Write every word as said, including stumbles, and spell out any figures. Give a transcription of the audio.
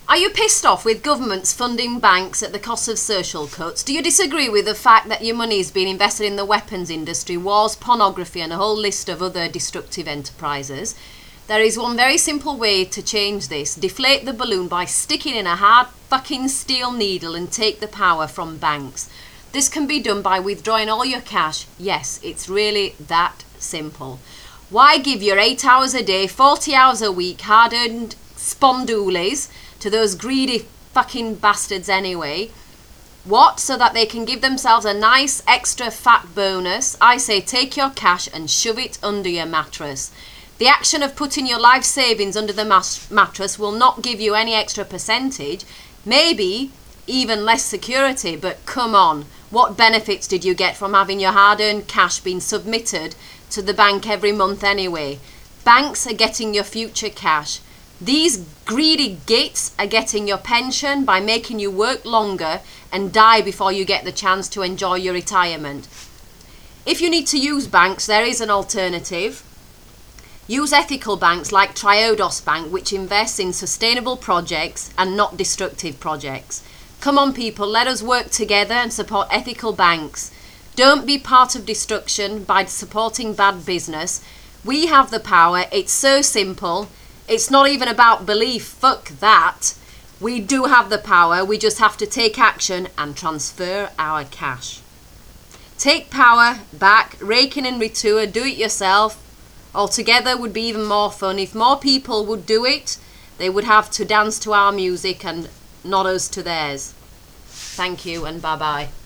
Are you pissed off with governments funding banks at the cost of social cuts? Do you disagree with the fact that your money is being invested in the weapons industry, wars, pornography and a whole list of other destructive enterprises? There is one very simple way to change this. Deflate the balloon by sticking in a hard fucking steel needle and take the power from banks. This can be done by withdrawing all your cash. Yes, it's really that simple. Why give your eight hours a day, forty hours a week, hard-earned spondoolies to those greedy fucking bastards anyway? What? So that they can give themselves a nice extra fat bonus? I say take your cash and shove it under your mattress. The action of putting your life savings under the mat- mattress will not give you any extra percentage, maybe even less security, but come on, what benefits did you get from having your hard-earned cash being submitted to the bank every month anyway? Banks are getting your future cash. These greedy gits are getting your pension by making you work longer and die before you get the chance to enjoy your retirement. If you need to use banks, there is an alternative. Use ethical banks like Triodos Bank, which invests in sustainable projects and not destructive projects. Come on people, let us work together and support ethical banks. Don't be part of destruction by supporting bad business. We have the power, it's so simple. It's not even about belief, fuck that. We do have the power, we just have to take action and transfer our cash. Take power back, rake in and retour, do it yourself. Altogether would be even more fun. If more people would do it, they would have to dance to our music and not us to theirs. Thank you and bye bye.